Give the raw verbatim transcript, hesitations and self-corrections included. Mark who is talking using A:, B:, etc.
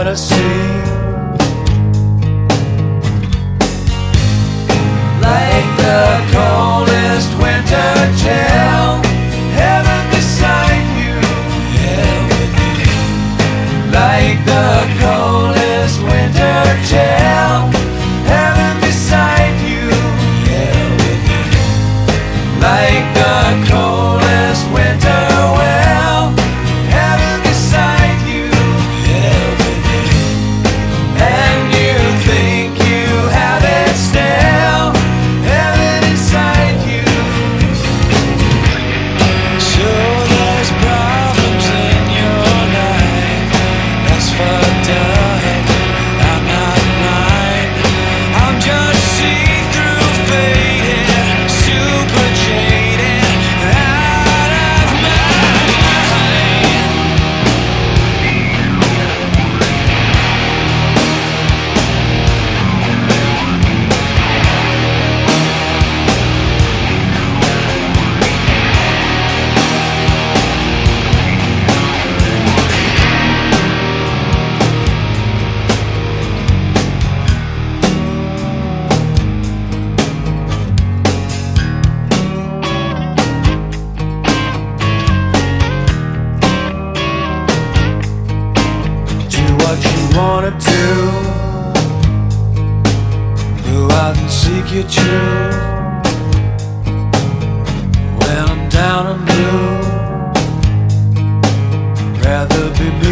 A: what I see. Like the coldest winter chill, heaven beside you, hell with you. Like the coldest winter chill, heaven beside you, hell with you. Like the coldest winter well, heaven beside you, hell with you. And you think you have it still, heaven inside you. So there's problems in your life, that's fucked up. I'm not blind, I'm just see-through faded, super jaded, out of my mind. Do what you wanna do, go out and seek your truth. When I'm down and blue, rather be